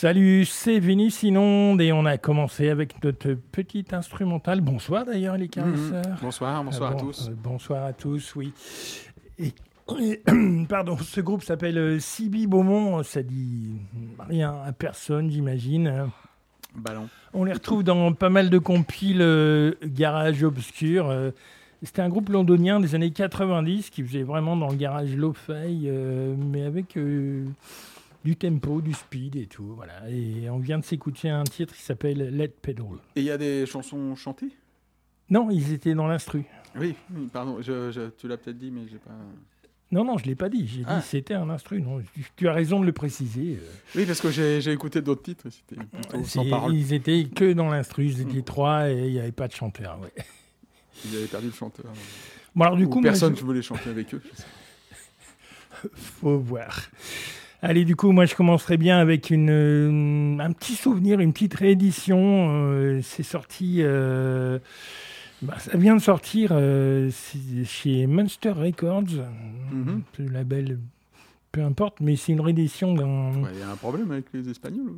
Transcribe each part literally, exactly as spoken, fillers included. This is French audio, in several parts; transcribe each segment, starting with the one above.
Salut, c'est Vénus Inonde et on a commencé avec notre petite instrumentale. Bonsoir d'ailleurs les caresseurs. Mmh, bonsoir, bonsoir ah, bon, bon, à tous. Euh, bonsoir à tous, oui. Et, et, pardon, ce groupe s'appelle euh, Sibi Beaumont, ça dit rien à personne, j'imagine. Ballon. On les retrouve dans pas mal de compiles euh, garage obscur. Euh, C'était un groupe londonien des années quatre-vingt-dix qui faisait vraiment dans le garage lo-fi, euh, mais avec euh, du tempo, du speed et tout. Voilà. Et on vient de s'écouter un titre qui s'appelle Let Pedal. Et il y a des chansons chantées ? Non, ils étaient dans l'instru. Oui, oui pardon, je, je, tu l'as peut-être dit, mais j'ai pas... Non, non, je ne l'ai pas dit. J'ai ah. dit que c'était un instru. Non, tu, tu as raison de le préciser. Oui, parce que j'ai, j'ai écouté d'autres titres, c'était plutôt sans parole. Ils étaient que dans l'instru, ils étaient mmh. trois et il n'y avait pas de chanteur. Ouais. Ils avaient perdu le chanteur. Bon, alors, du Ou coup, personne je... ne voulait chanter avec eux. Faut voir. Allez, du coup, moi, je commencerai bien avec une, une, un petit souvenir, une petite réédition. Euh, c'est sorti... Euh, bah, ça vient de sortir euh, chez Monster Records, mm-hmm. le label, peu importe, mais c'est une réédition d'un... Il ouais, y a un problème avec les Espagnols.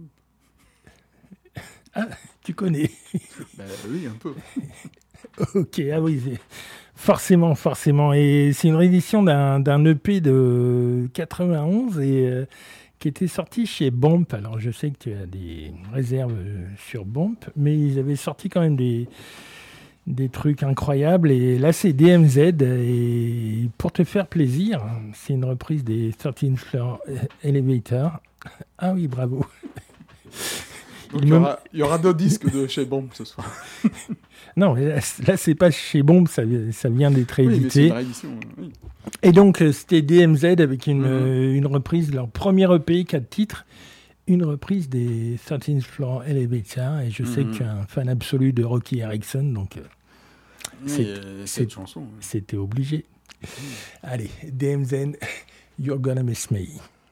Ah, tu connais. Ben oui, un peu. Ok, ah oui, c'est... forcément, forcément. Et c'est une réédition d'un, d'un E P de quatre-vingt-onze et... Euh, qui était sorti chez Bomp. Alors, je sais que tu as des réserves sur Bomp, mais ils avaient sorti quand même des, des trucs incroyables. Et là, c'est D M Z. Et pour te faire plaisir, c'est une reprise des thirteenth Floor Elevator. Ah oui, bravo. Donc, il, y aura, il y aura deux disques de chez Bomp ce soir. Non, mais là, là, c'est pas chez Bomp, ça, ça vient d'être oui, édité. Mais c'est une réédition, oui. Et donc, c'était D M Z avec une, mm-hmm. euh, une reprise de leur premier E P, quatre titres, une reprise des thirteenth Floor Elevator. Et je mm-hmm. sais que tu es un fan absolu de Rocky Erickson, donc euh, oui, c'est, euh, cette chanson, oui. C'était obligé. Mm. Allez, D M Z, You're Gonna Miss Me.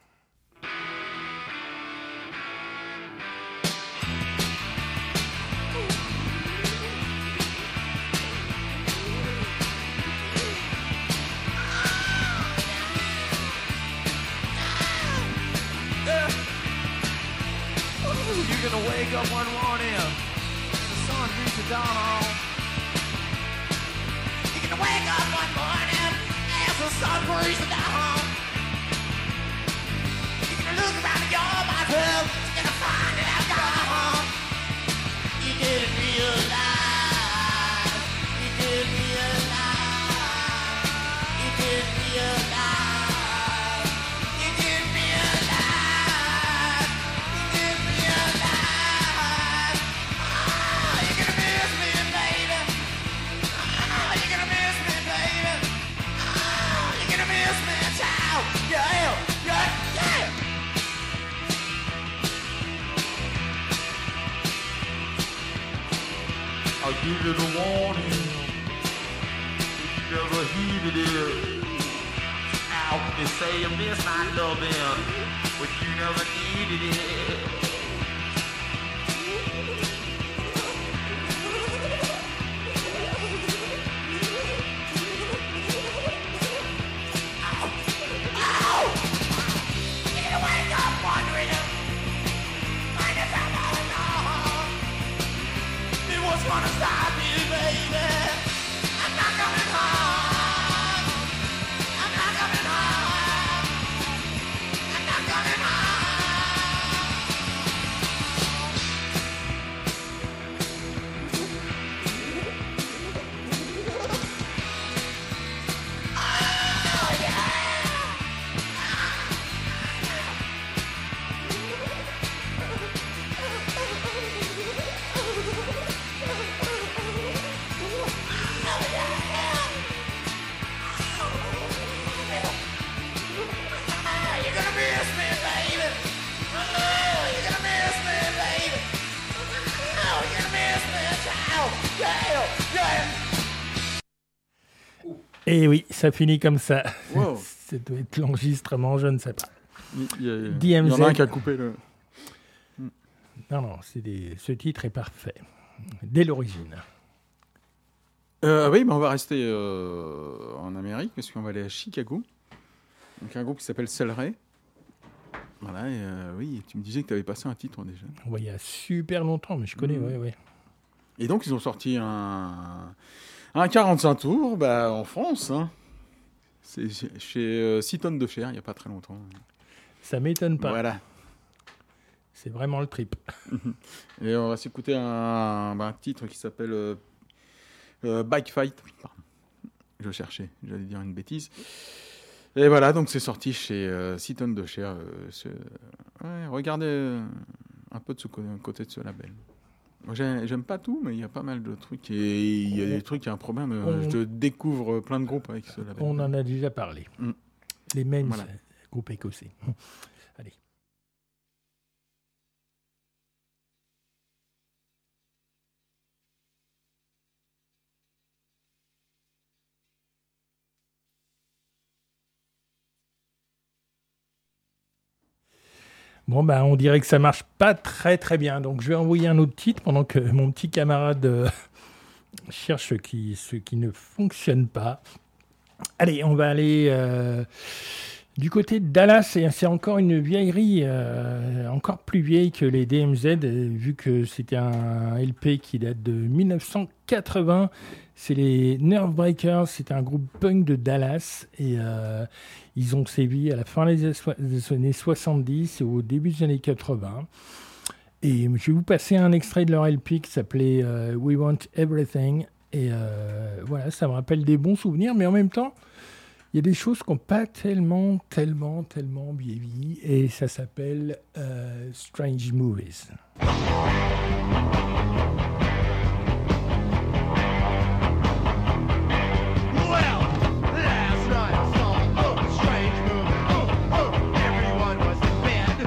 Wake up one morning, the sun beats you down on. You're gonna wake up one morning as the sun breaks you down. You're gonna look around your bathroom, you're gonna find it out gone. You didn't realize, you didn't realize, you didn't realize, you didn't realize. I'll give you the warning, if you never heeded it. How can you say you miss my loving, but you never needed it? Wanna stop you, baby? I'm not coming home. I'm not coming home. I'm not coming Oh yeah. Et oui, ça finit comme ça. Wow. Ça doit être l'enregistrement, je ne sais pas. Il y, a, D M Z. Il y en a un qui a coupé le... Non, non, c'est des... ce titre est parfait, dès l'origine. Euh, oui, mais on va rester euh, en Amérique, parce qu'on va aller à Chicago. Donc un groupe qui s'appelle Celery. Voilà, et euh, oui, tu me disais que tu avais passé un titre déjà. Ouais, il y a super longtemps, mais je connais, Mmh. ouais, ouais. Et donc, ils ont sorti un, un quarante-cinq tours bah, en France. Hein. C'est chez euh, six tonnes de chair, il n'y a pas très longtemps. Ça m'étonne pas. Voilà. C'est vraiment le trip. Et on va s'écouter un, bah, un titre qui s'appelle euh, euh, Bike Fight. Pardon. Je cherchais, j'allais dire une bêtise. Et voilà, donc c'est sorti chez euh, six tonnes de chair. Euh, ce- ouais, regardez euh, un peu de ce côté, côté de ce label. Moi, j'ai- j'aime pas tout, mais il y a pas mal de trucs. Et il y a des trucs, il y a un problème. euh, On- Je découvre plein de groupes avec ce label. On en a déjà parlé. Mm. Les mêmes Voilà. groupes écossais. Allez. Bon, bah, on dirait que ça marche pas très très bien. Donc, je vais envoyer un autre titre pendant que mon petit camarade euh, cherche ce qui, ce qui ne fonctionne pas. Allez, on va aller euh, du côté de Dallas. Et c'est encore une vieillerie, euh, encore plus vieille que les D M Z, euh, vu que c'était un L P qui date de mille neuf cent quatre-vingts. C'est les Nerve Breakers, c'est un groupe punk de Dallas. Et euh, ils ont sévi à la fin des années soixante-dix et au début des années quatre-vingts. Et je vais vous passer un extrait de leur L P qui s'appelait euh, We Want Everything. Et euh, voilà, ça me rappelle des bons souvenirs, mais en même temps, il y a des choses qui n'ont pas tellement, tellement, tellement vieilli. Et ça s'appelle euh, Strange Movies. Well, last night I saw a strange movie. Oh, oh, everyone was in bed.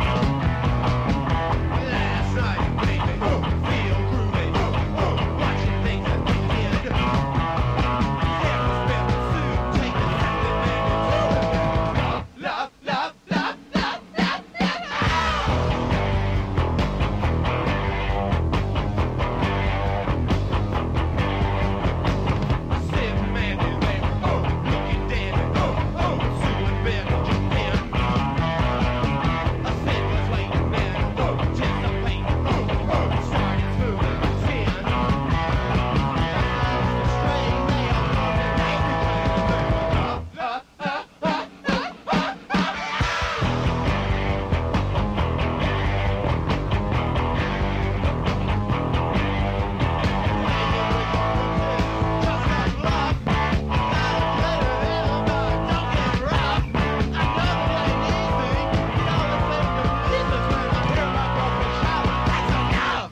Last night it made me oh, feel groovy. Oh, oh, watching things that we did. Hair was spent in suit, taking something made me love, love, love, love, love, Sid Mandy, they were oh, looking dandy. Oh, oh, Sue and Ben just in. A Sid was waiting then. Oh, anticipating. Oh, oh, started moving to ten. The strain they all wanted everything. Uh, uh, uh, uh, uh, uh, Just like love, not a glitter in a don't get rough. I know it ain't easy, you know the thing of Jesus when I hear my broken shout. That's enough.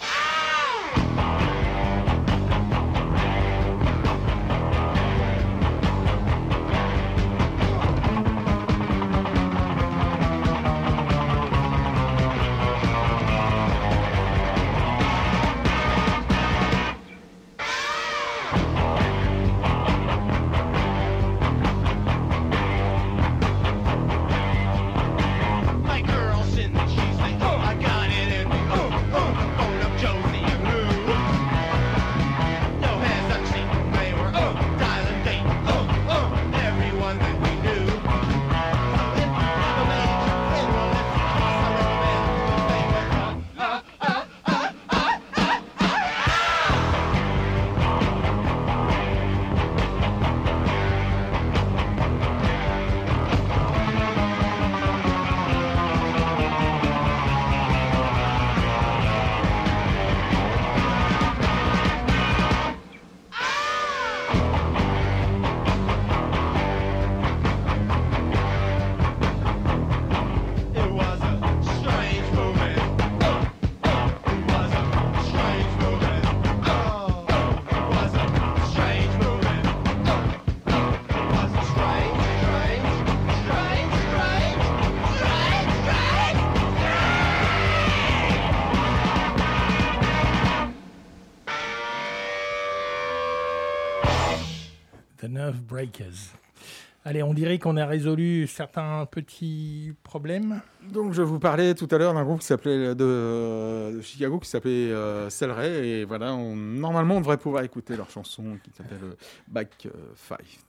My girl's in the she's like, oh, I got it in me. Oh, oh, phone up Josie and Lou. No hesitation, they were, oh, dialing date. Oh, oh, everyone that we knew. So if you have a major thing, well, let's cross our recommend. They were, uh, uh, uh, uh, uh, It was a strange movie. Oh, oh, it was a strange movie. Oh, oh, it was a strange movie. Oh, oh, it was a strange, strange, strange, strange, strange, The Nerve Breakers. Allez, on dirait qu'on a résolu certains petits problèmes. Donc, je vous parlais tout à l'heure d'un groupe qui s'appelait de, de Chicago qui s'appelait euh, Celeray. Et voilà, on- normalement, on devrait pouvoir écouter leur chanson qui s'appelle euh, Back euh, Fight.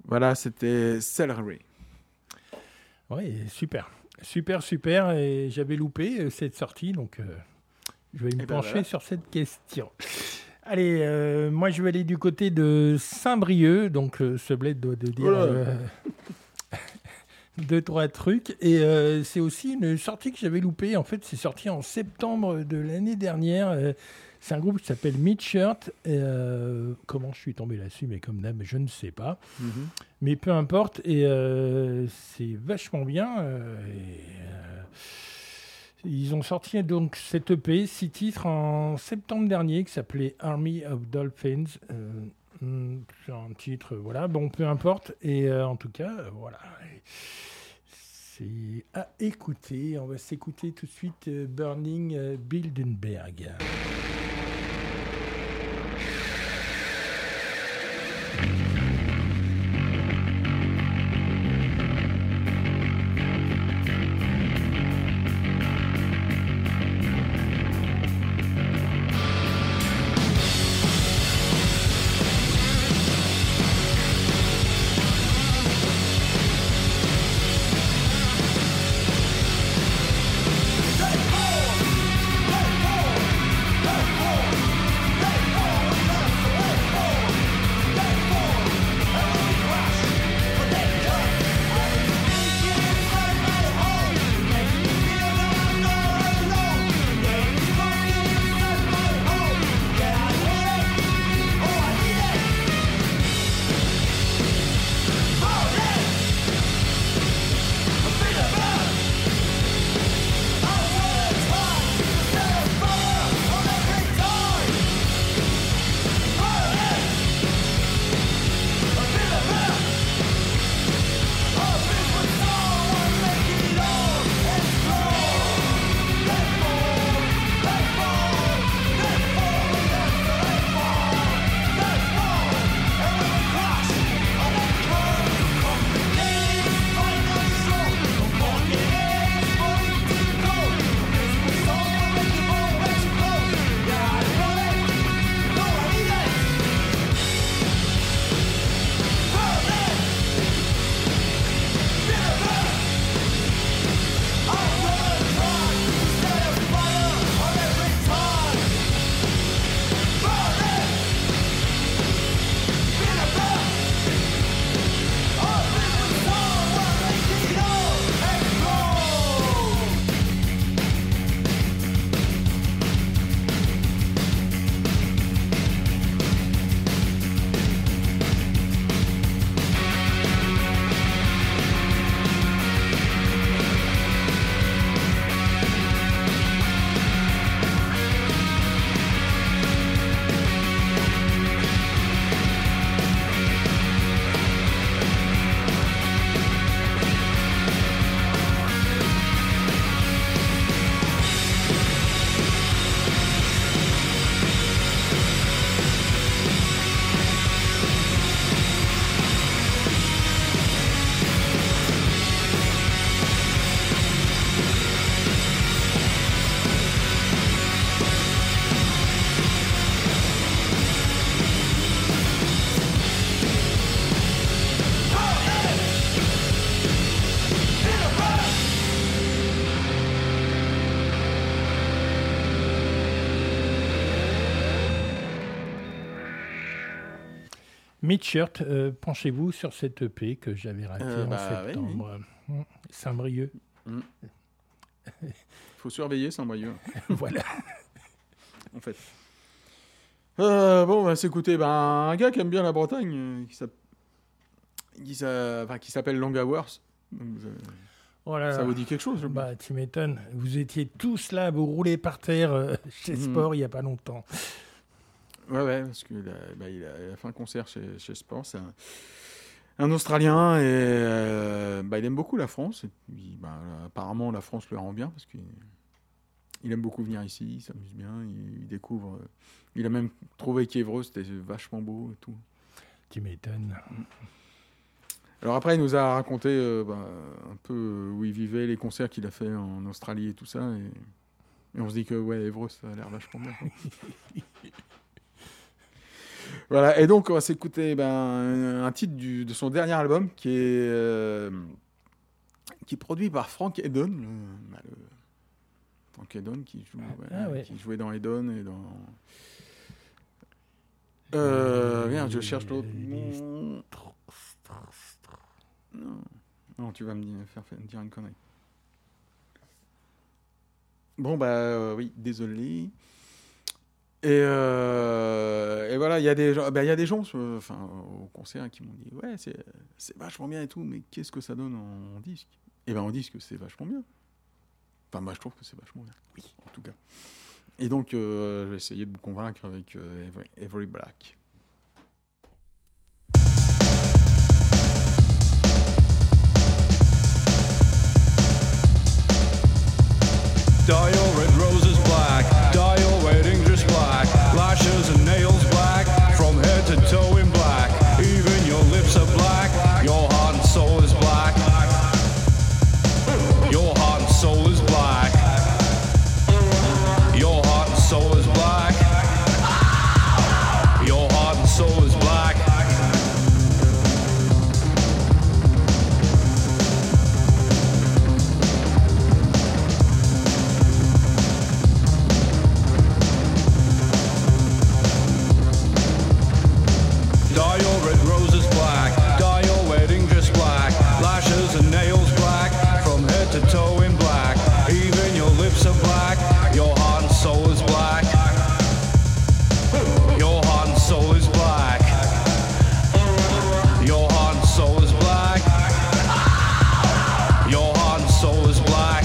Voilà, c'était Celery. Ouais, super. Super, super. Et j'avais loupé euh, cette sortie, donc euh, je vais me Eh ben pencher voilà. sur cette question. Allez, euh, moi je vais aller du côté de Saint-Brieuc, donc euh, ce bled doit de dire Oh là. euh, deux, trois trucs. Et euh, c'est aussi une sortie que j'avais loupée. En fait, c'est sorti en septembre de l'année dernière. Euh, c'est un groupe qui s'appelle Midshirt. Euh, comment je suis tombé là-dessus, mais comme d'hab, je ne sais pas. Mhm. Mais peu importe, et euh, c'est vachement bien. euh, et, euh, ils ont sorti donc cette E P, six titres en septembre dernier, qui s'appelait Army of Dolphins. Euh, hum, c'est un titre, voilà, bon, peu importe. Et euh, en tout cas, euh, voilà. C'est à écouter. On va s'écouter tout de suite euh, Burning euh, Bilderberg. Midshirt, euh, penchez-vous sur cette E P que j'avais ratée Euh, en bah, oui, septembre. Mmh. Saint-Brieuc. Mm. Faut surveiller Saint-Brieuc, Voilà. en fait. Euh, bon, on va s'écouter ben, un gars qui aime bien la Bretagne, euh, qui s'app- qui s'a- enfin, qui s'appelle Long Hours. Donc, euh, Voilà. ça vous dit quelque chose, je Bah, tu m'étonnes. Vous étiez tous là, vous roulez par terre euh, chez Mhm. Sport il n'y a pas longtemps. Ouais, ouais, parce qu'il a, bah, il a, il a fait un concert chez, chez Sport. C'est un, un Australien et euh, bah, il aime beaucoup la France. Et puis, bah, apparemment, la France le rend bien parce qu'il il aime beaucoup venir ici, il s'amuse bien, il, il découvre. euh, il a même trouvé qu'Évreux, c'était vachement beau et tout. Tu m'étonnes. Alors après, il nous a raconté euh, bah, un peu où il vivait, les concerts qu'il a fait en Australie et tout ça. Et, et on se dit que ouais, Évreux, ça a l'air vachement bien. quoi. Voilà, et donc on va s'écouter ben, un, un titre du, de son dernier album qui est, euh, qui est produit par Frank Hedon. Le, bah, le Frank Hedon qui, joue, Ah, ouais, ouais. qui jouait dans Hedon et dans. Euh, merde, je cherche l'autre. Non. Non. Non, tu vas me dire, faire, faire dire une connerie. Bon, bah euh, oui, désolé. Et, euh, et voilà, il y a des gens, bah, il y a des gens euh, enfin, au concert qui m'ont dit ouais, c'est, c'est vachement bien et tout, mais qu'est-ce que ça donne en, en disque? Et ben en disque, c'est vachement bien. Enfin, moi, je trouve que c'est vachement bien. Oui, en tout cas. Et donc, euh, je vais essayer de vous convaincre avec euh, Every, Every Black. Dye your red roses black, dye your wedding dress black, lashes and nails black, from head to toe in black, even your lips are black, your heart and soul is black, your heart and soul is black, your heart and soul is black, your heart and soul is black. Toe in black, even your lips are black, your heart and soul is black, your heart and soul is black, your heart and soul is black, your heart and soul is black.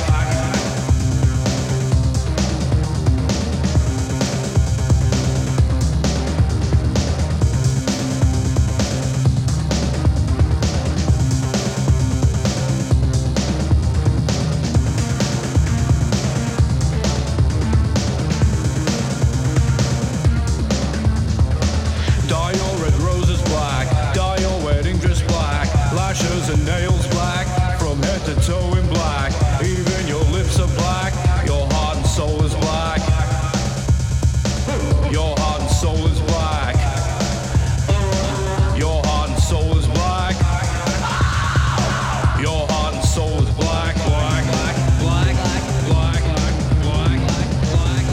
And nails black, from head to toe in black, even your lips are black, your heart and soul is black, your heart and soul is black, your heart and soul is black, your heart and soul is black, black, black, black, black, black, black,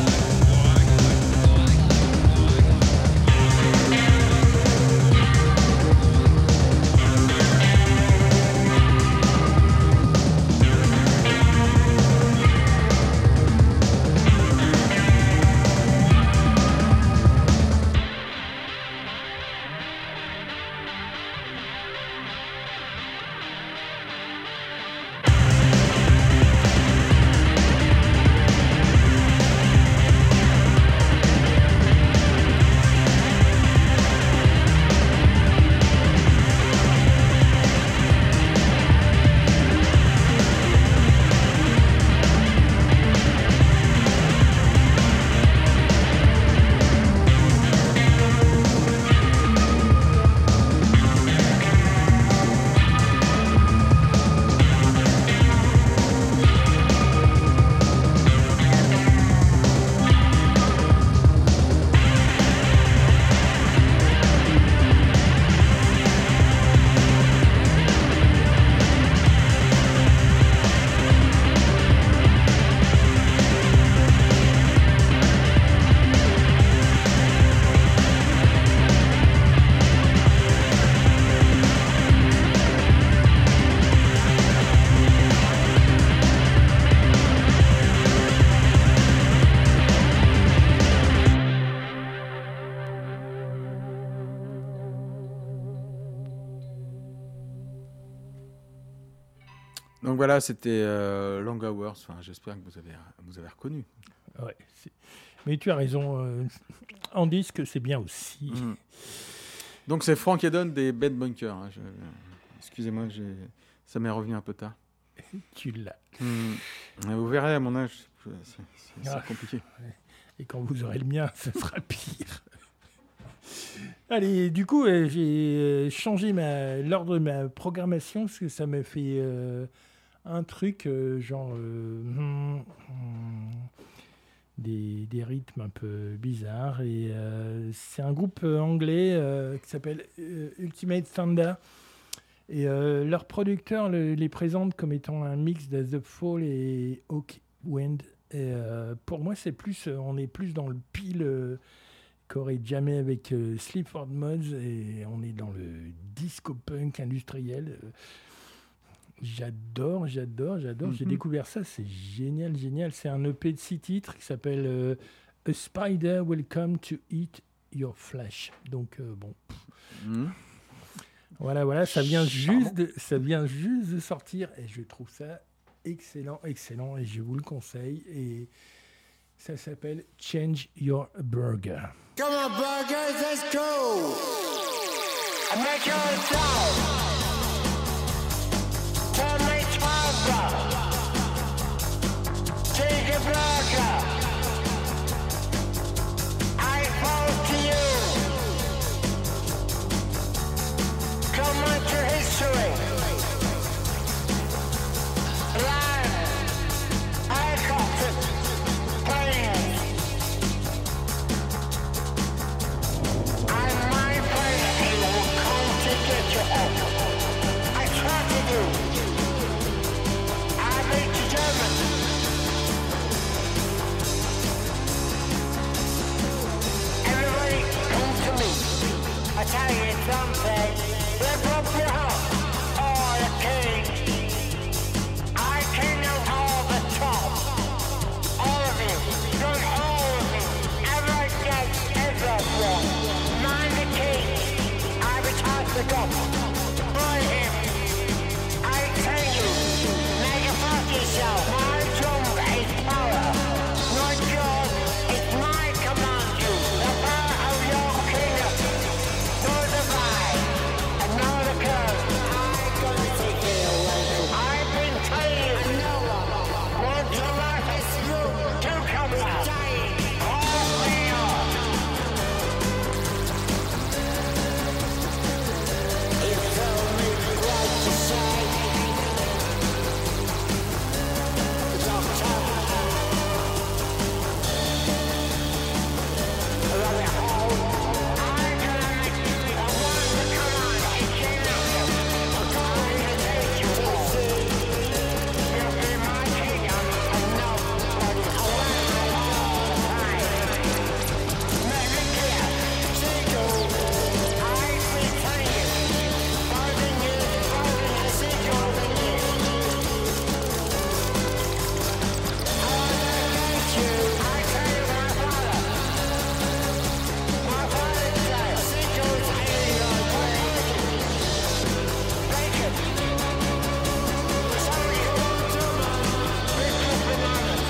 Donc voilà, c'était euh, Long Hours. Enfin, j'espère que vous avez, vous avez reconnu. Ouais, c'est... Mais tu as raison. Euh, en disque, c'est bien aussi. Mmh. Donc c'est Frank Hedon des Bed Bunkers. Hein. Je... Excusez-moi, j'ai... ça m'est revenu un peu tard. Tu l'as. Mmh. Vous verrez, à mon âge, c'est, c'est, c'est ah, compliqué. Ouais. Et quand vous aurez le mien, ce sera pire. Allez, du coup, euh, j'ai changé ma, l'ordre de ma programmation parce que ça me fait euh, un truc euh, genre... Euh, hmm, hmm, des, des rythmes un peu bizarres. Et euh, c'est un groupe euh, anglais euh, qui s'appelle euh, Ultimate Thunder. Et euh, leur producteur le- les présente comme étant un mix de The Fall et Hawkwind. Et euh, pour moi, c'est plus, euh, on est plus dans le pile euh, qu'aurait jamais avec euh, Sleaford Mods, et on est dans le disco punk industriel. Euh, J'adore, j'adore, j'adore. J'ai Mhm. découvert ça, c'est génial, génial. C'est un E P de six titres qui s'appelle euh, A Spider Will Come to Eat Your Flesh. Donc euh, bon, Mhm. voilà, voilà, ça vient Charmant. juste de, ça vient juste de sortir et je trouve ça excellent, excellent et je vous le conseille. Et ça s'appelle Change Your Burger. Come on, burgers, let's go! Make your sound! Tell me trouble! Take a burger! I fall to you! Come on to history! Live! Helicopter! Planes! I'm my plane and will come to get you home. I try to do. I make you German. Everybody come to me. I tell you something. Rip up your heart. Oh, the king. I king of all the top. All of you. Don't all of you. Ever get everyone. Mind the king. I retire the dog. Boy him. I tell you. Make a fuck yourself. My drum is power. Not yours. It's my command you. The power of your kingdom. Nor the vine. And nor the curve. I'm gonna take it away. I've been telling you. I know. Want your life is through. To come out. All we are. You tell me what to say. Doctor. Let me hold. I'm gonna make you. I want to come on. It came out. I'm going to take you home. You'll be my kingdom. And nobody. I want it all the time. Make it clear. Seagull. I've been telling you. Frozen years, frozen as seagulls and years. I wanna get you. I tell you my father. My father said seagulls in your brain. Bacon. Somebody who wants to pick up bananas.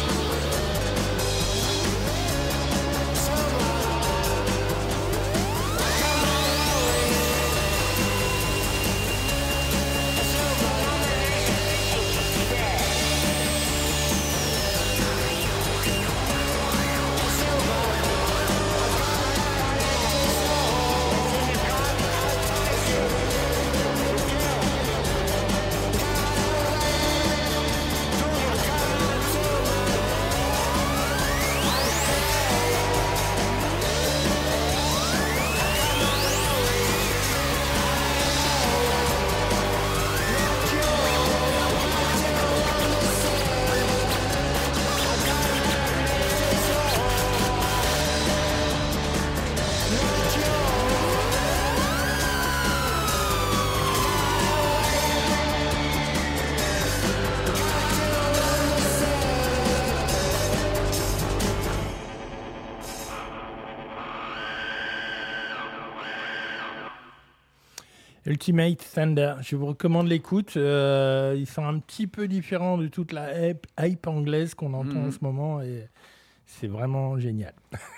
Ultimate Thunder, je vous recommande l'écoute. Euh, ils sont un petit peu différents de toute la hype, hype anglaise qu'on entend Mhm. en ce moment et c'est vraiment génial.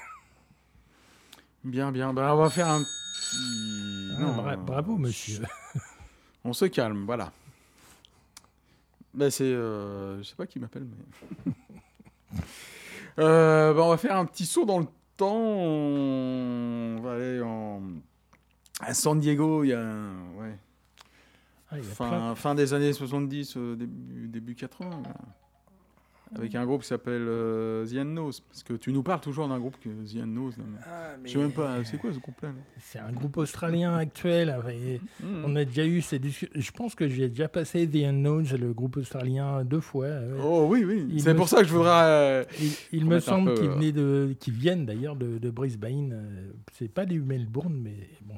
Bien, bien. Ben, on va faire un petit. Ah, Non, bra- bravo, monsieur. On se calme, voilà. Ben, c'est. euh, Je sais pas qui m'appelle, mais. euh, ben, on va faire un petit saut dans le temps. On va aller en. À San Diego, il y a un. Ouais. Ah, il y a Fin, plein- fin des années soixante-dix, euh, début, début quatre-vingts. là. avec un groupe qui s'appelle euh, The Unknowns. Parce que tu nous parles toujours d'un groupe que The Unknowns. non, mais- Ah, mais Je sais même pas, c'est quoi ce groupe-là là C'est un groupe australien actuel. et Mhm. On a déjà eu ces discussions. Je pense que j'ai déjà passé The Unknowns, le groupe australien, deux fois. ouais. Oh oui, oui. Il C'est me- pour ça que je voudrais. euh, Il, il Faut me mettre un semble peu, qu'ils euh, venaient de, qu'ils viennent d'ailleurs de, de Brisbane. euh, C'est pas du Melbourne, mais bon.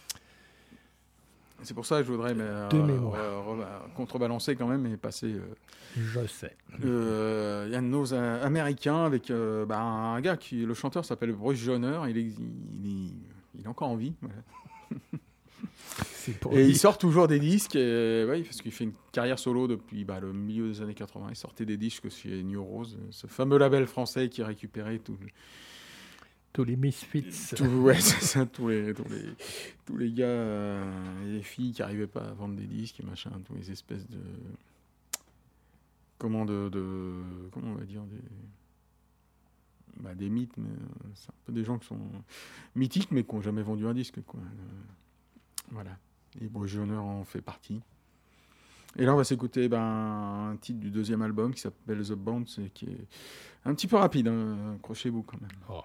C'est pour ça que je voudrais mais, euh, De mémoire. re- re- contrebalancer quand même et passer. Euh, Je sais. Euh, Il y a de nos euh, américains avec euh, bah, un gars qui, le chanteur s'appelle Bruce Joyner, il est, il, est, il est encore en vie. Voilà. C'est pour Et dire. il sort toujours des disques, et, ouais, parce qu'il fait une carrière solo depuis bah, le milieu des années quatre-vingts. Il sortait des disques chez New Rose, ce fameux label français qui récupérait tout, Tous les Misfits. tout- ouais, c'est ça, tous les, tous les, tous les gars euh, et les filles qui n'arrivaient pas à vendre des disques et machin, tous les espèces de. Comment de, de comment on va dire des, bah, des mythes, mais euh, c'est un peu des gens qui sont mythiques mais qui n'ont jamais vendu un disque, quoi. Euh, voilà. Et Bruce Joyner en fait partie. Et là on va s'écouter ben, un titre du deuxième album qui s'appelle The Bounce et qui est un petit peu rapide, hein. Accrochez-vous quand même. Oh.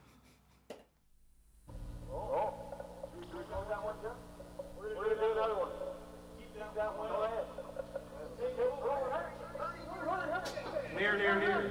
Near, near, near.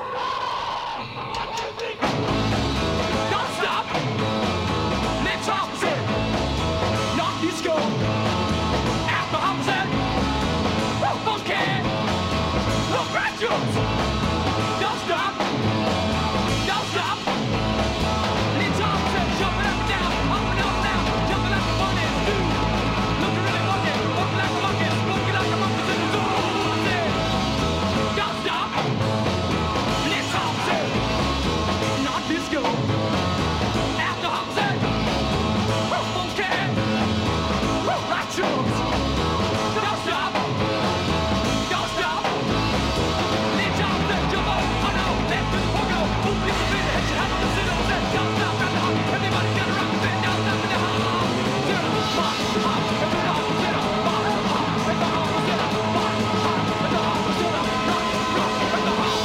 Don't stop. Let's opposite. Not disco. After opposite. Woo, funky. Look right jumps. Don't stop. Don't stop. Let's opposite. Jumping up and down. Up and up and down. Jumping like a bunny. Dude. Looking really funky. Looking like a monkey. Looking like a monkey. In the zoo. Don't stop. Let's opposite. Not disco. After opposite. Woo, funky. Woo, right jumps. Don't stop. Don't stop. Let's opposite. Jump up. Oh no. Left to the pogo. Move with the beat. Hit your hand on the center. Say, don't stop. Got the hop. Everybody got to rock the bit. Don't stop in the hop. Zero. Hop. Hop. At the hop. Zero. Hop. Hop. At the hop. Zero. Hop. Hop. At the hop. Zero. Rock. Rock. At the hop.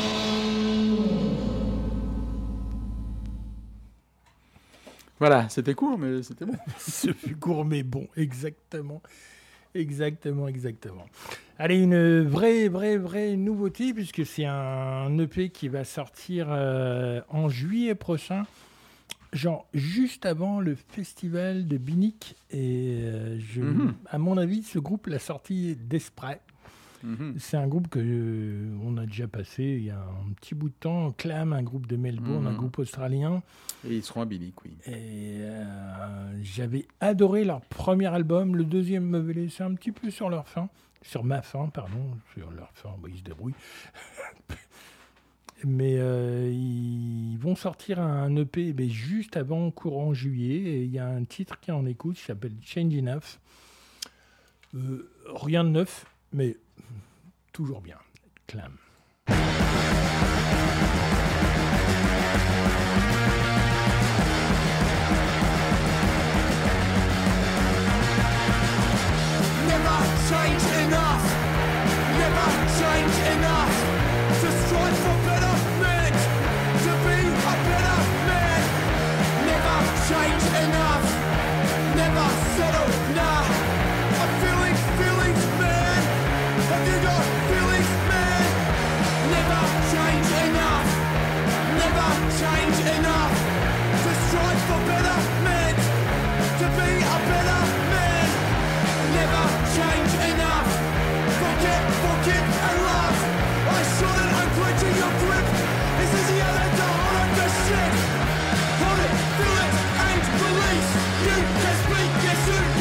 Voilà, c'était court mais c'était bon. Ce fut court mais bon, exactement. Exactement, exactement. Allez, une vraie, vraie, vraie nouveauté, puisque c'est un E P qui va sortir euh, en juillet prochain, genre juste avant le festival de Binic. Et euh, je, Mhm. à mon avis, ce groupe l'a sorti d'Esprit. Mhm. C'est un groupe que euh, on a déjà passé il y a un petit bout de temps. Clam, un groupe de Melbourne, un Mhm. groupe australien. Et ils seront à Bilic, oui. Et euh, j'avais adoré leur premier album. Le deuxième m'avait laissé un petit peu sur leur fin. Sur ma fin, pardon. Sur leur fin, bah, ils se débrouillent. Mais euh, ils vont sortir un E P mais juste avant, courant juillet. Et il y a un titre qui en écoute qui s'appelle Change Enough. Euh, rien de neuf, mais toujours bien. Clam. Never change enough. Never change enough. To strive for better men. To be a better man. Never change enough. Never settle, nah. I'm feeling feelings, man. Have you got feelings, man? Never change enough. Never change enough. To strive for better men. To be a better man. Never change enough. Forget, forget and love. I saw that I'm gripping your grip. It's easy as a door on the shit. Hold it, feel it, and release. You can speak, yes you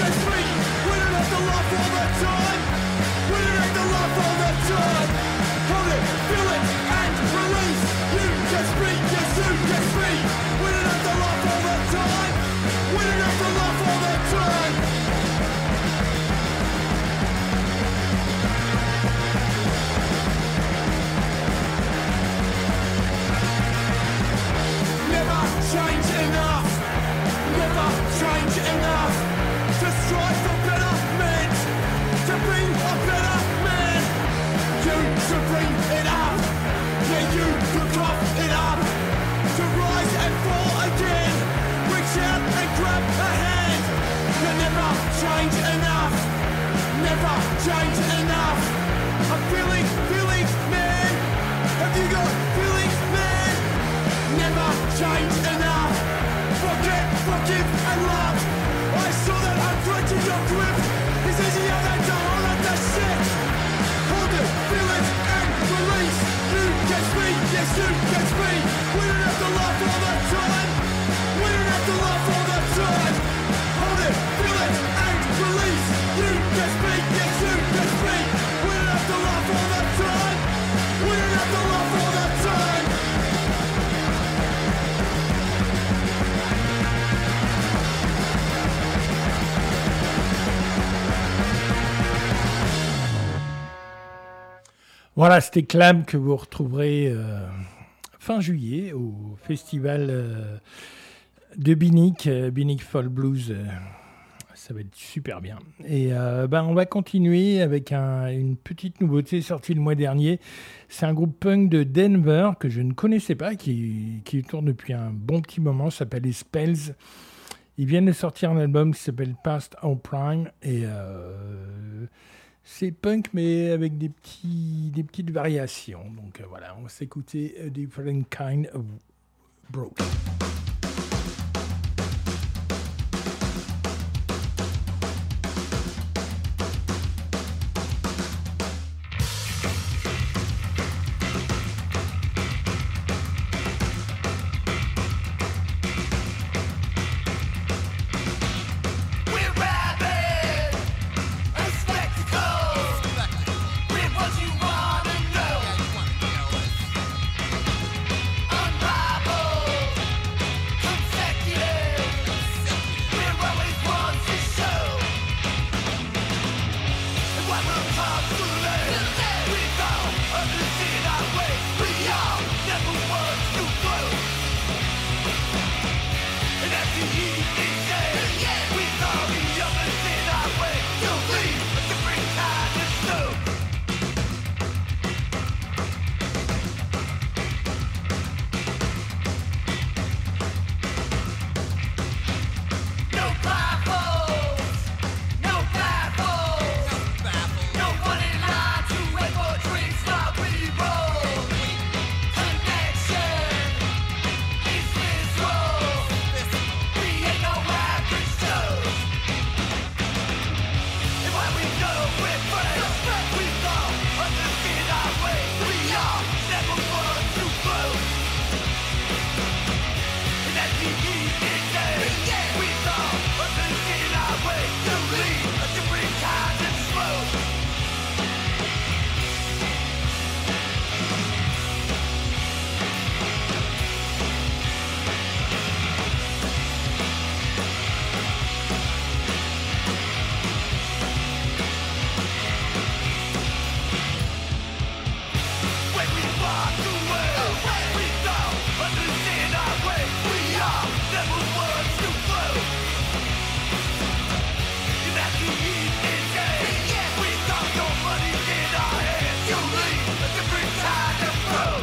Never change enough. Never change enough. I'm feeling, feeling, man. Have you got feelings, man? Never change enough. Forget, forgive, and love. I saw that unflinching your grip. It's easier than to hold on the shit. Hold it, feel it, and release. You catch me, yes you catch me. We don't have to laugh all the time. We don't have to laugh all the time. Hold it, feel it, and release. You catch me, yes you catch me. We don't have to laugh all the time. We don't have to laugh all the time. Voilà, c'était Clam que vous retrouverez euh, fin juillet au festival euh, de Binic, euh, Binic Fall Blues. Euh, ça va être super bien. Et euh, ben, on va continuer avec un- une petite nouveauté sortie le mois dernier. C'est un groupe punk de Denver que je ne connaissais pas, qui, qui tourne depuis un bon petit moment, ça s'appelle les Spells. Ils viennent de sortir un album qui s'appelle Past Our Prime et euh, c'est punk mais avec des, petits, des petites variations. Donc euh, voilà, on va s'écouter A Different Kind of Broke. We're rabid and spectacles. We're what you wanna know. Unrivaled, consecutive. We're always want to show. And what will come to live? We all understand our way. We all never want to grow. And as the evening says, we all be understand our way. To leave a different kind of snow. No baffles, no baffles, no one in line to wait for drinks while we roll. Connection is visceral. We ain't no average Joes. And while we know we're friends, we all understand our way. We all never want to grow. And as the evening says, we all understand our way to lead a different kind of smoke. When we walk away, we don't understand our way. We all never want to grow. And as the evening says, we got no money in our hands to lead a different kind of road.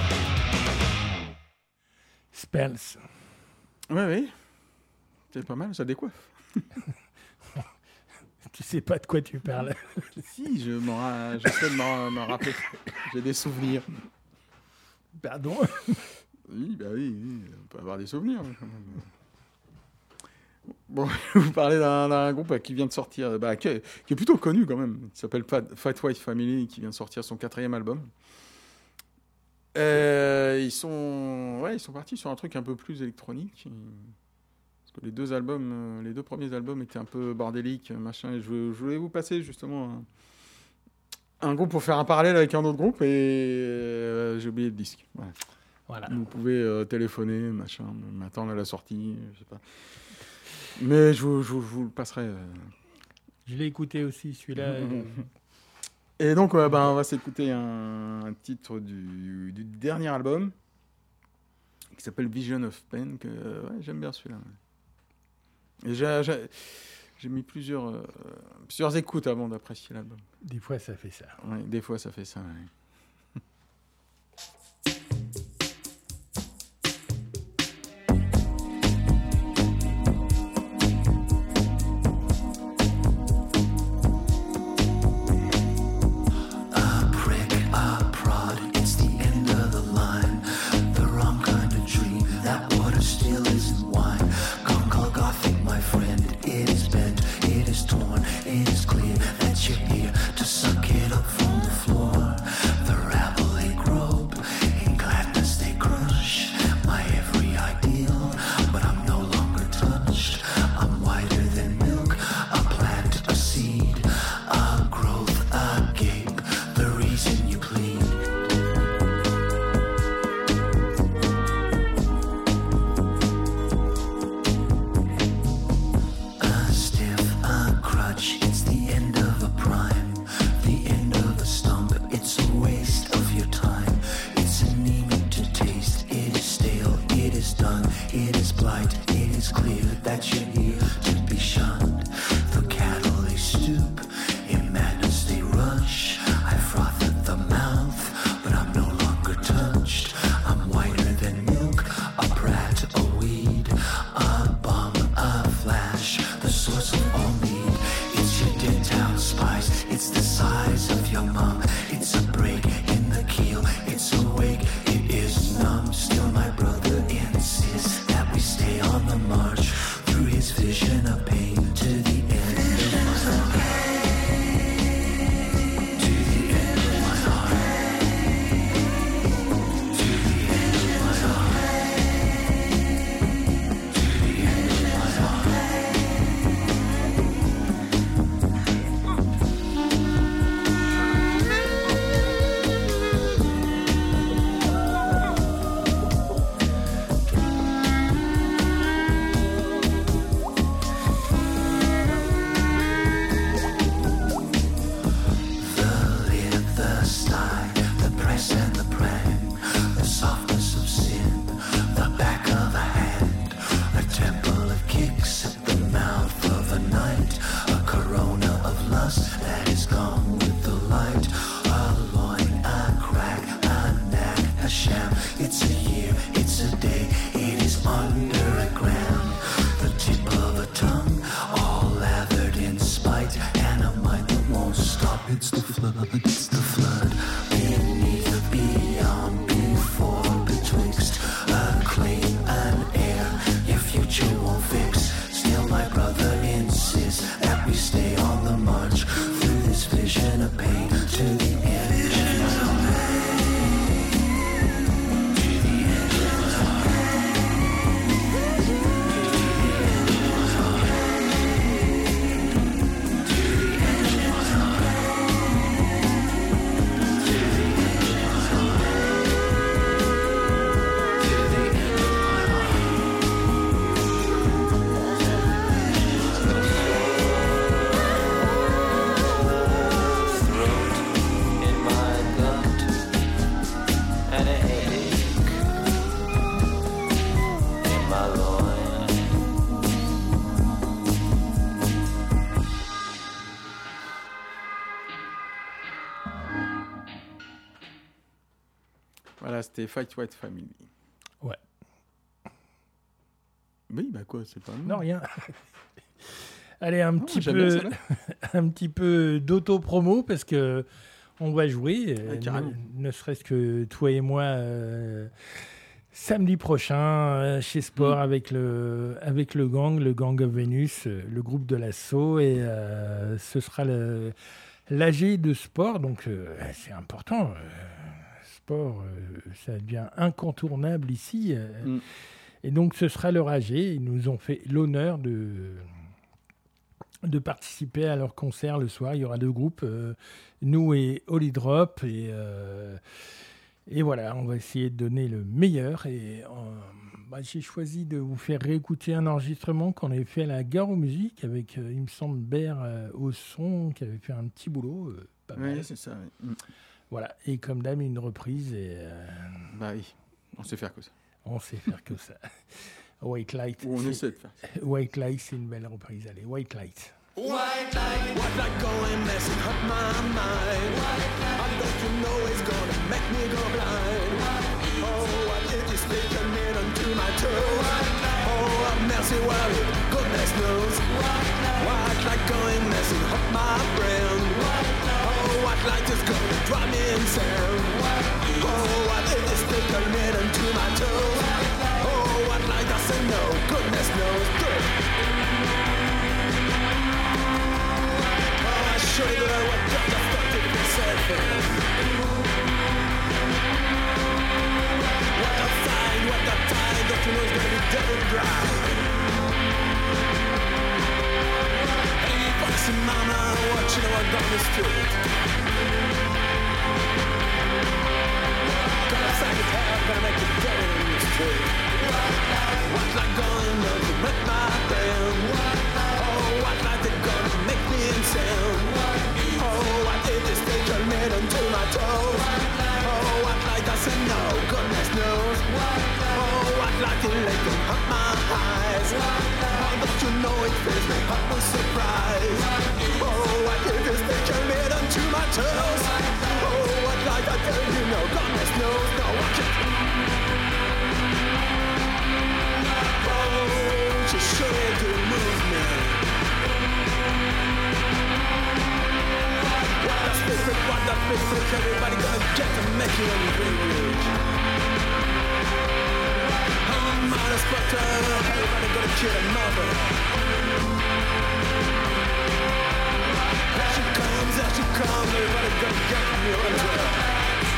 Spells. Oui, oui. C'est pas mal, ça décoiffe. Tu sais pas de quoi tu parles. Si, je m'en ra- j'essaie de m'en m'en rappeler. J'ai des souvenirs. Pardon. Oui, bah oui, oui, on peut avoir des souvenirs. Quand même. Bon, je vais vous parler d'un d'un groupe qui vient de sortir, bah, qui, est, qui est plutôt connu quand même. Il s'appelle Fat, Fat White Family, qui vient de sortir son quatrième album. Euh, ils sont, ouais, ils sont partis sur un truc un peu plus électronique. Parce que les deux albums, euh, les deux premiers albums étaient un peu bordéliques, machin. Et je, je voulais vous passer justement un, un groupe pour faire un parallèle avec un autre groupe et euh, j'ai oublié le disque. Ouais. Voilà. Vous pouvez euh, téléphoner, machin, m'attendre à la sortie, je sais pas. Mais je vous, je vous- je vous le passerai. euh. Je l'ai écouté aussi, celui-là. euh, Et donc, euh, ben, on va s'écouter un, un titre du, du dernier album qui s'appelle Vision of Pain, que euh, ouais, j'aime bien celui-là. ouais. Et j'ai, j'ai, j'ai mis plusieurs, euh, plusieurs écoutes avant d'apprécier l'album. Des fois, ça fait ça. Ouais, des fois, ça fait ça. ouais. torn. It is clear that you're here to suck it up from the floor. The rabble they grope, in gladness they crush my every ideal, but I'm no longer touched. I'm whiter than milk, a plant, a seed, a growth, a gape, the reason you plead. A stiff, a crutch, it's the end of a prime, the end of a stump, it's a waste of your time. It's anemic to taste, it is stale, it is done, it is blight, it is clear that you're here to be shunned. The cattle they stoop, in madness they rush. I froth at the mouth, but I'm no longer touched. I'm whiter than milk, a brat, a weed, a bomb, a flash, the source of all need. It's your dead town spice, it's the size of your mom. It's a break in the keel, it's awake, it is numb. Still my brother insists that we stay on the march through his vision of pain to the end of my heart. To the end of my heart. To the end of my heart. To the end of my heart. The lid, the sty, the press and the prang, the softness of sin, the back of a hand, a temple of kicks at the mouth of a night, a corona of lust that is gone with the light, a loin, a crack, a knack, a sham. It's a year, it's a day, it is under a gram, the tip of a tongue, all lathered in spite, and a mind that won't stop. It's the flood, it's the flood, beneath, beyond, before, betwixt, a clay, an air, your future won't fix. Still my brother insists that we stay on the march through this vision of pain to the end of my heart. To the end of my heart. To the end of my heart. To the end of my heart. To the end of my heart. To the end of my heart. In my gut and a headache in my loin. Voilà, c'était Fight White Family. Ouais. Oui, bah quoi, c'est pas mal. Non, rien. Allez, un Non, petit j'aime bien peu, celle-là. un petit peu d'auto-promo parce que on va jouer, euh, Ouais, carrément. ne, ne serait-ce que toi et moi, euh, samedi prochain euh, chez Sport Mm. avec le avec le gang, le Gang of Venus, euh, le groupe de l'assaut, et euh, ce sera le l'A G de Sport, donc euh, c'est important. euh, sport, euh, ça devient incontournable ici. euh, Mm. Et donc, ce sera leur A G. Ils nous ont fait l'honneur de, de participer à leur concert le soir. Il y aura deux groupes, euh, nous et Holy Drop. Et, euh, et voilà, on va essayer de donner le meilleur. Et euh, bah, j'ai choisi de vous faire réécouter un enregistrement qu'on avait fait à la Gare aux Musiques avec, euh, il me semble, Bert euh, au son, qui avait fait un petit boulot. euh, pas mal. Oui, c'est ça. ouais. Mm. Voilà. Et comme d'hab, une reprise. Et euh, Bah oui, on sait faire que ça. on sait faire que ça. White Light. Ou on c'est- essaie de faire ça. White Light, c'est une belle reprise. Allez, White Light. White light, white light going messy up my mind. I don't you know it's gonna make me go blind. Oh, what is this sticking in into my toes? Oh, have mercy, well, goodness knows. White light going messy up my brain. Oh, white light is gonna drive me insane. Oh, what is this sticking in into my toes? Oh, white light, I say no, goodness knows. Good. down the street. Gonna sag his hair, gonna make it dirty in the street. What's like going on to make my band? Oh, what's like they're gonna make me insane? Oh, what did this thing turn me into my toes? Oh, what like I said no, goodness knows. Oh, what like the lake can hurt my eyes. Oh, don't you know it fills me up with surprise. Oh, what did this thing turn me into my toes? Oh, what like I tell you no, goodness knows. No, watch it. Oh, just show it the movement. What the spirit, what the spirit, everybody gonna get to make you enraged. I'm out of spectre, everybody gonna kill a mother. There she comes, there she comes, everybody gonna get me under.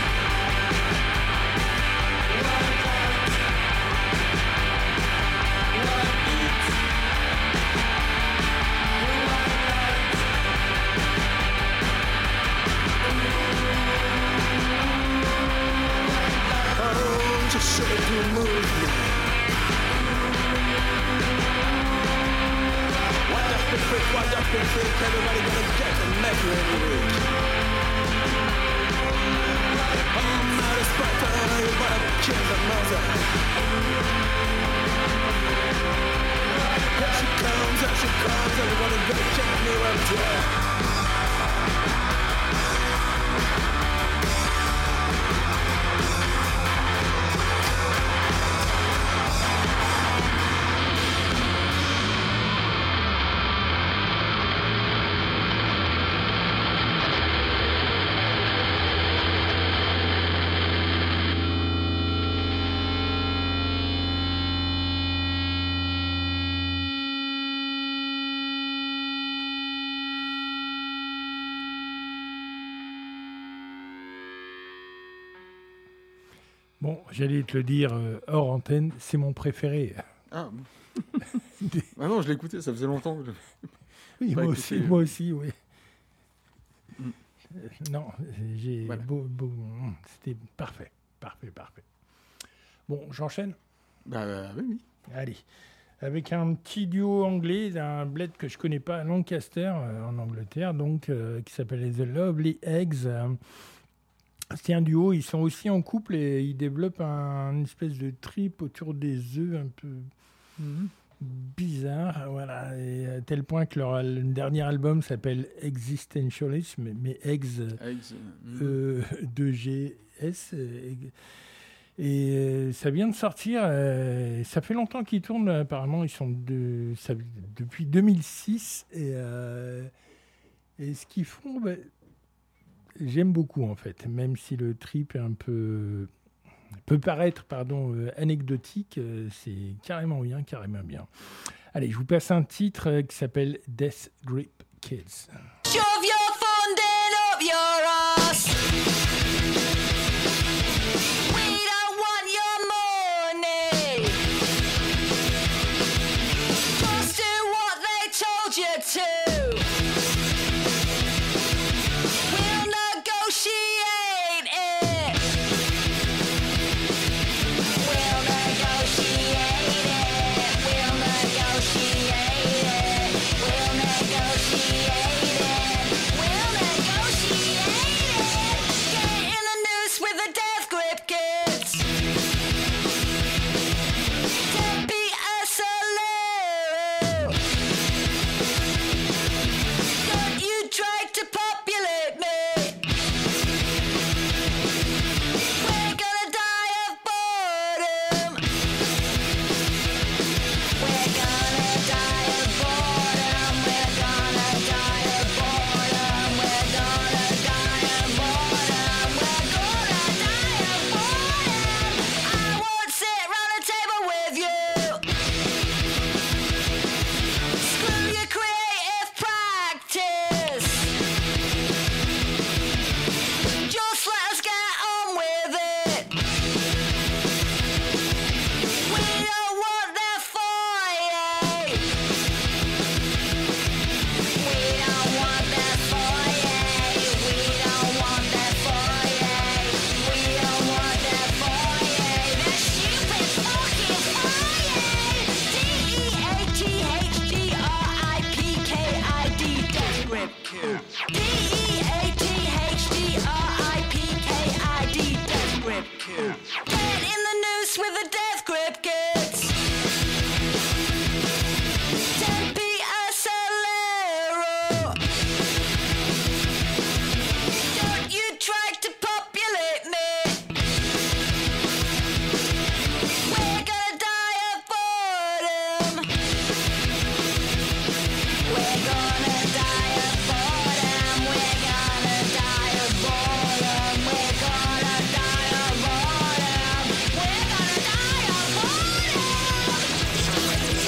Just show it to move me. What the big freak, what the big freak, everybody gonna get to make you weak. I'm out of spectre, everybody kill the mother. Here she comes, here she comes, everybody gonna kill me right there. Bon, j'allais te le dire euh, hors antenne, c'est mon préféré. Ah, bon. Ah non, je l'ai écouté, ça faisait longtemps que je... Oui, Pas moi écouté, aussi, euh. moi aussi, oui. Mm. Euh, Non, j'ai Voilà. beau, beau- c'était parfait, parfait, parfait. Bon, j'enchaîne. Bah euh, oui, oui. Allez, avec un petit duo anglais, un bled que je connais pas, à Lancaster, euh, en Angleterre, donc euh, qui s'appelle The Lovely Eggs. Euh, c'est un duo, ils sont aussi en couple et ils développent un, une espèce de trip autour des œufs un peu bizarre, voilà, et à tel point que leur al- dernier album s'appelle Existentialism, mais, mais Eggs, Eggs, euh, euh, deux G S. euh, Et euh, ça vient de sortir, euh, ça fait longtemps qu'ils tournent, apparemment, ils sont de, ça- depuis deux mille six, et, euh, et ce qu'ils font, ben, j'aime beaucoup en fait, même si le trip est un peu, peut paraître pardon, euh, anecdotique, euh, c'est carrément bien, carrément bien. Allez, je vous passe un titre euh, qui s'appelle Death Grip Kids. Shove your funding up your ass. We don't want your money. Just do what they told you to. We'll negotiate it. We'll negotiate it. We'll negotiate it. We'll negotiate it. We'll negotiate it. Get in the noose with the death grip kids. Don't be a salute. D E A T H D R I P K I D, death grip. Get in the noose with a death grip, kids. Tempi Acelero. Don't you try to populate me. We're gonna die of boredom. We're gonna die of boredom. We're gonna die of boredom. We're gonna die of boredom. We're gonna die of boredom.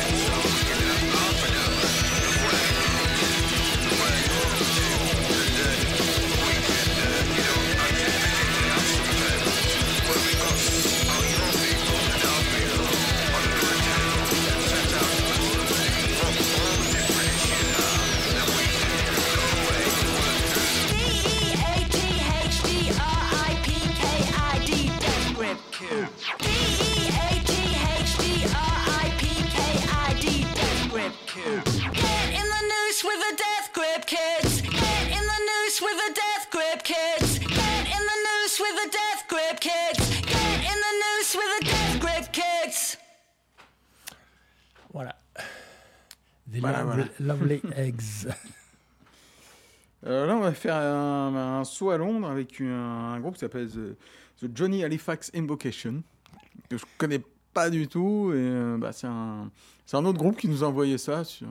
D E A T H D R I P K I D, death grip. D E A T H D R I P K I D, death grip. Get in the noose with a death grip, kids. Get in the noose with a death grip, kids. Get in the noose with a death grip, kids. Get in the noose with a death grip, kids. Voilà. The Voilà, lovely, voilà. lovely eggs. Euh, là, on va faire un, un saut à Londres avec une- un groupe qui s'appelle The, The Johnny Halifax Invocation, que je connais pas du tout. Et euh, bah, c'est un, c'est un autre groupe qui nous a envoyé ça sur,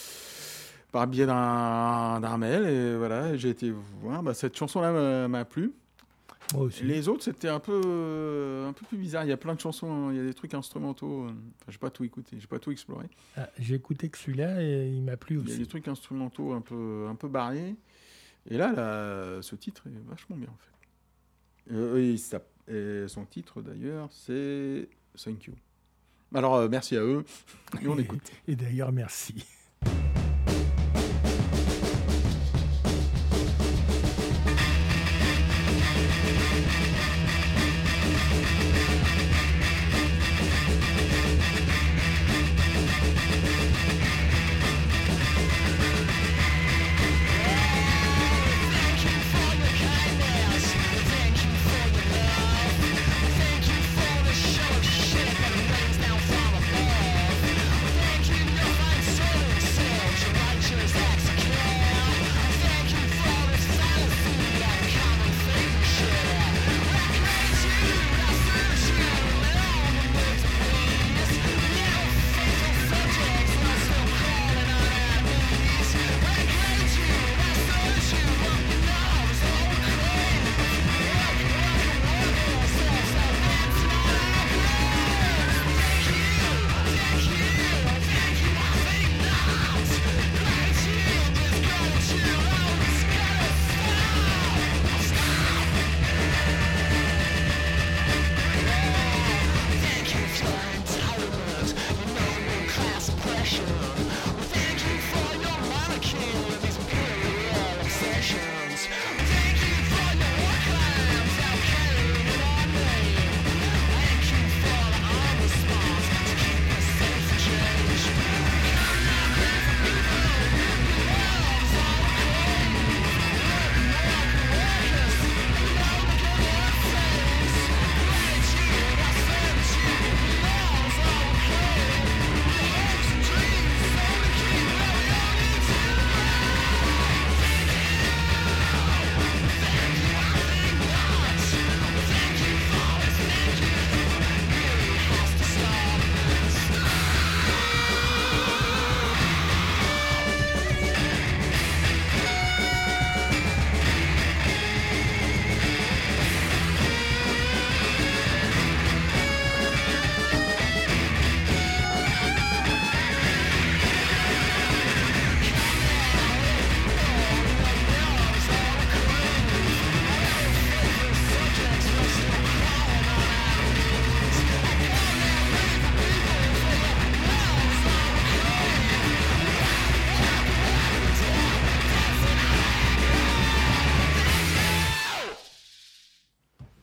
euh, par biais d'un, d'un mail. Et voilà, j'ai été voir. Bah, cette chanson-là m'a, m'a plu. Moi aussi. Les autres, c'était un peu, euh, un peu plus bizarre. Il y a plein de chansons, il y a des trucs instrumentaux. euh, Enfin, j'ai pas tout écouté, j'ai pas tout exploré. Ah, j'ai écouté que celui-là et il m'a plu Il y a aussi. des trucs instrumentaux un peu, un peu barrés. Et là, là, ce titre est vachement bien en fait. Euh, et, ça- et son titre d'ailleurs, c'est Thank You. Alors euh, merci à eux. Et on écoute. Et d'ailleurs, merci.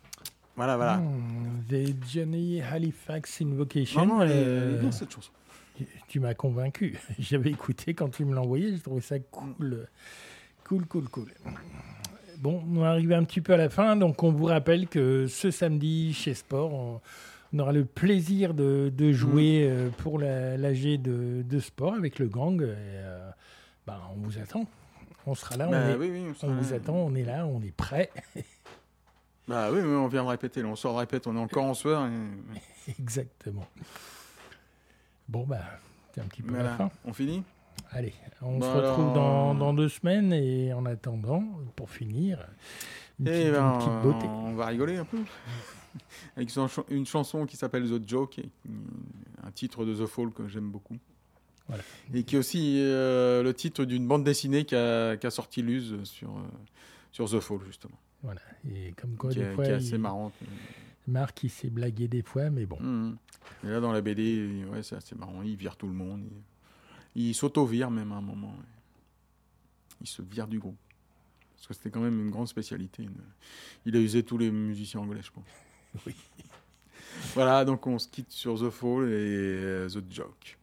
Voilà, voilà. Hmm, The Johnny Halifax Invocation. Non, non, elle est, euh, elle est bien cette chanson. Tu m'as convaincu. J'avais écouté quand tu me l'as envoyé, j'ai trouvé ça cool. Cool, cool, cool. Bon, on est arrivé un petit peu à la fin, donc on vous rappelle que ce samedi, chez Sport, on, on aura le plaisir de, de jouer euh, pour la, l'A G de, de Sport avec le gang. Et, euh, bah, on vous attend. On sera là, Bah, on, est, oui, oui, on sera on là. vous attend, on est là, on est prêt. Bah oui, mais on vient de répéter. Là. On sort de répète, on est encore en sueur. Et... Exactement. Bon, bah, c'est un petit peu Voilà. la fin. On finit. Allez, on Bon, se retrouve alors, dans, dans deux semaines et en attendant, pour finir, une, Eh petite, ben, une petite beauté. on va rigoler un peu. Avec son ch- une chanson qui s'appelle The Joke, et- un titre de The Fall que j'aime beaucoup. Voilà. Et qui est aussi euh, le titre d'une bande dessinée qu'a, qu'a sorti Luz sur, euh, sur The Fall, justement. Voilà. Et comme quoi, Qui des est, fois, qui est assez il- marrante. Marc, il s'est blagué des fois, mais bon. Mhm. Et là, dans la B D, ouais, c'est assez marrant. Il vire tout le monde. Il, il s'auto-vire même à un moment. ouais. Il se vire du groupe. Parce que c'était quand même une grande spécialité. une- Il a usé tous les musiciens anglais, je pense. Oui. Voilà, donc on se quitte sur The Fall et euh, The Joke.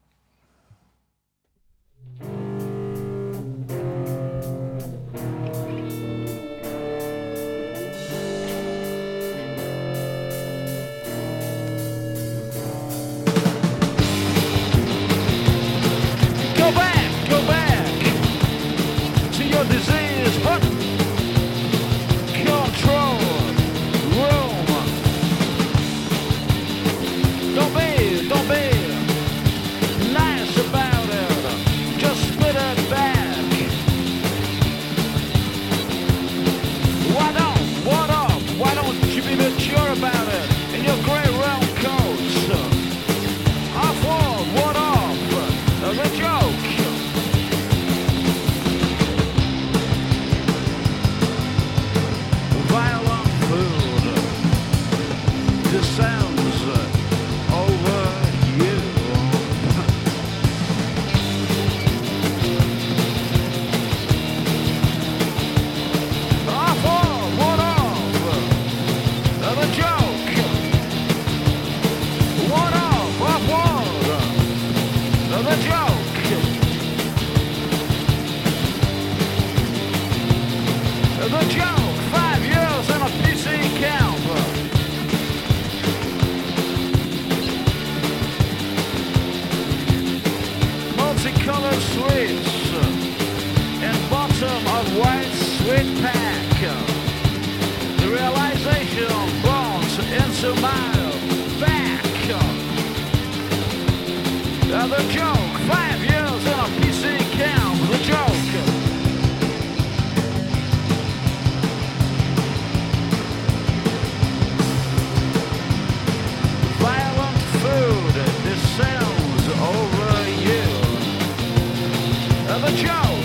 Go back, go back to your disease, but control room. Don't be, don't be nice about it. Just spit it back. Why don't, what up? Why don't you be mature about it in your gray round coats? Off world, what up? The joke. Violent food descends over you. Off world, what up? The joke. What up? Off world. The joke. The joke. Five years in a P C camp. Multicolored sweets and bottom of white sweet pack. The realization bones into my back. Uh, the joke, five years in a P C camp. The joke. Violent food descends over you. Uh, the joke.